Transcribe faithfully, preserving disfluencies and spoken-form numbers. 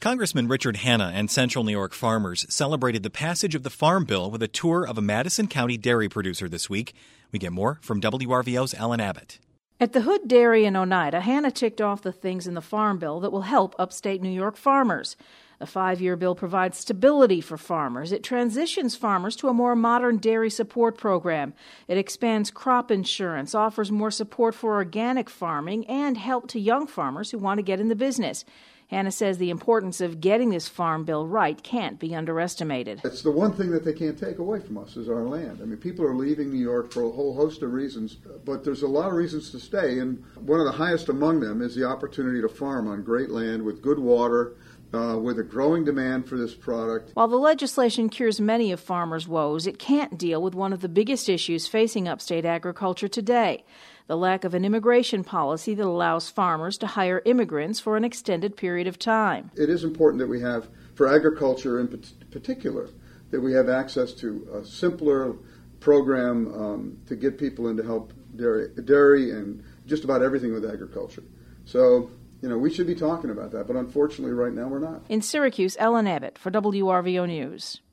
Congressman Richard Hanna and Central New York farmers celebrated the passage of the Farm Bill with a tour of a Madison County dairy producer this week. We get more from W R V O's Ellen Abbott. At the Hood Dairy in Oneida, Hanna ticked off the things in the Farm Bill that will help upstate New York farmers. The five-year bill provides stability for farmers. It transitions farmers to a more modern dairy support program. It expands crop insurance, offers more support for organic farming, and help to young farmers who want to get in the business. Hanna says the importance of getting this farm bill right can't be underestimated. It's the one thing that they can't take away from us is our land. I mean, people are leaving New York for a whole host of reasons, but there's a lot of reasons to stay, and one of the highest among them is the opportunity to farm on great land with good water, Uh, with a growing demand for this product. While the legislation cures many of farmers' woes, it can't deal with one of the biggest issues facing upstate agriculture today, the lack of an immigration policy that allows farmers to hire immigrants for an extended period of time. It is important that we have, for agriculture in particular, that we have access to a simpler program um, to get people in to help dairy, dairy and just about everything with agriculture. So, you know, we should be talking about that, but unfortunately right now we're not. In Syracuse, Ellen Abbott for W R V O News.